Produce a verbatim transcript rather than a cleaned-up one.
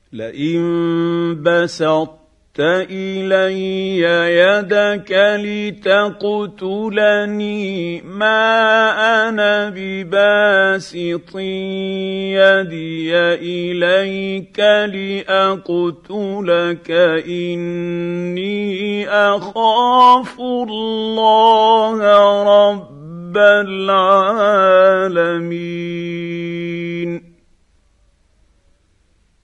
لئن بسطت إلي يدك لتقتلني ما أنا بباسط يدي إليك لأقتلك إني أخاف الله رب العالمين.